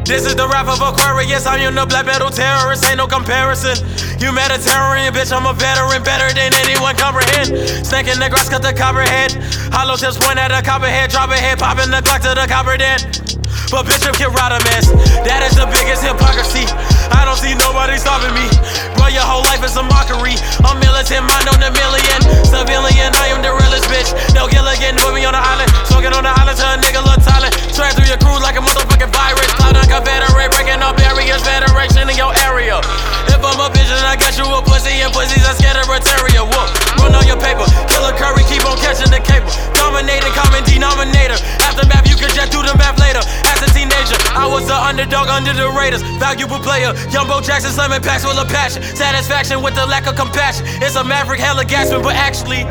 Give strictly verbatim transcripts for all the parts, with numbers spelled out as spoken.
This is the rap of Aquarius, I am the black metal terrorist, ain't no comparison. You Mediterranean, bitch, I'm a veteran, better than anyone comprehend. Snake in the grass, cut the copperhead. Hollow tips point at the copperhead, drop a head, popping the clock to the copper dead. But bitch, I'm Kid Rodimus, that is the biggest hypocrisy. I don't see nobody stopping me. Bro, your whole life is a mockery. I'm militant, mind on a million. Civilian, I am the realest bitch. No Gilligan, put me on the island. Smoking on the island till a nigga look silent. Track through your crew like a motherfucking virus. Cloud on Confederate, breaking up barriers. Federation in your area. If I'm a bitch, then I got you a pussy. And pussies are scared of Retaria. Whoop, run on your paper. Killer Curry, keep on catching the cable. Dominating, common denominator. Aftermath, you can just do the math later. As a teenager, I was the underdog under the Raiders. Valuable player, Jumbo Jackson, slamming packs full of passion. Satisfaction with the lack of compassion. It's a maverick, hella gasping, but actually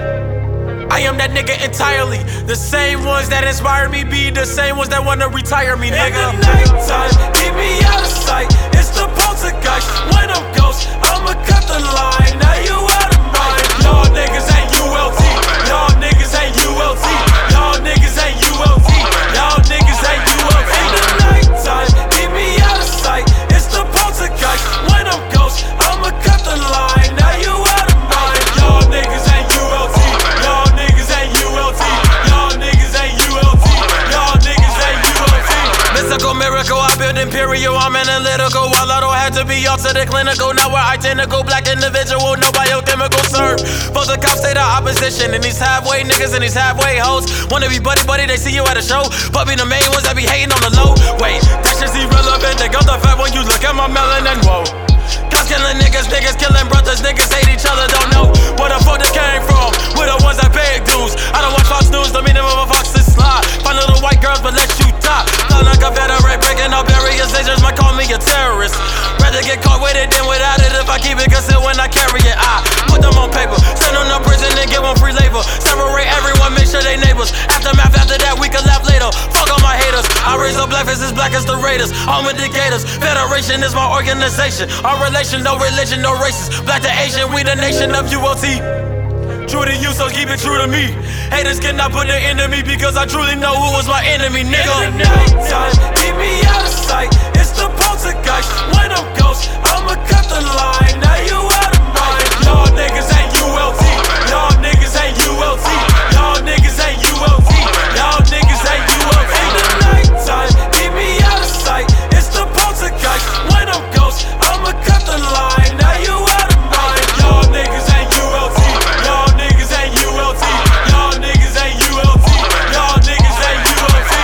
I am that nigga entirely. The same ones that inspire me be the same ones that wanna retire me, nigga. In the nighttime, keep me out of sight. It's the poltergeist. When I'm ghost, I'ma cut the line. Now you out of mind. Y'all niggas ain't U L T. Y'all niggas ain't U L T. Y'all niggas ain't U L T. Y'all niggas ain't U L T. In the nighttime, keep me out of sight. It's the poltergeist. When I'm ghost, I'ma cut the line. Now you out of mind. Y'all niggas ain't U L T. Y'all niggas ain't U L T. Y'all niggas ain't U L T. Y'all niggas ain't U L T. Mystical miracle, I build imperial, I'm analytical. While I don't have to be off to the clinical. Now we're identical, black individual, no biochemical serve. For the cops, stay the opposition. And these halfway niggas and these halfway hoes wanna be buddy buddy, they see you at a show. But be the main ones that be hating on the low. Wait, that shit's irrelevant. They got the fat when you look at my melanin, whoa. Cops killing niggas, niggas killing brothers, niggas hate each other, don't know where the fuck this came from. We're the ones that pay dues. I don't watch Fox News, the meaning of a fox is slide. Find little white girls, but let you top. Not like a Confederate, breaking up barriers, they just might call me a terrorist. Rather get caught with it than without it. If I keep it concealed when I carry it, I put them on paper, send them to prison and give them free labor. Separate everyone, make sure they neighbors. Aftermath, after that, we can laugh later. Fuck all my haters. I raise up black faces, black as the Raiders. All indicators. Federation is my organization. Our relation, no religion, no races. Black to Asian, we the nation of U L T. True to you, so keep it true to me. Haters cannot put an end to me because I truly know who was my enemy, nigga. In the nighttime, keep me out of sight. It's the poltergeist. When I'm ghost, I'ma cut the line. Now you out of mind. Y'all niggas ain't U L T. Y'all niggas ain't U L T. Y'all niggas ain't U L T. Y'all niggas ain't U L T. In the nighttime, keep me out of sight. It's the poltergeist. When I'm ghost, I'ma cut the line. Now you out of mind. Y'all niggas ain't U L T. Y'all niggas ain't U L T. Y'all niggas ain't U L T. Y'all niggas ain't U L T.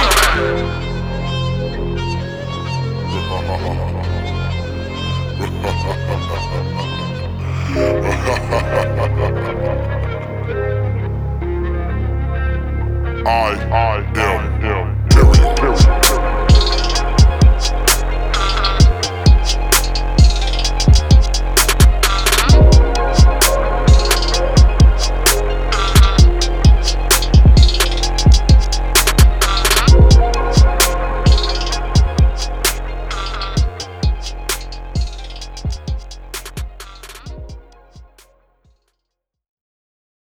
I, I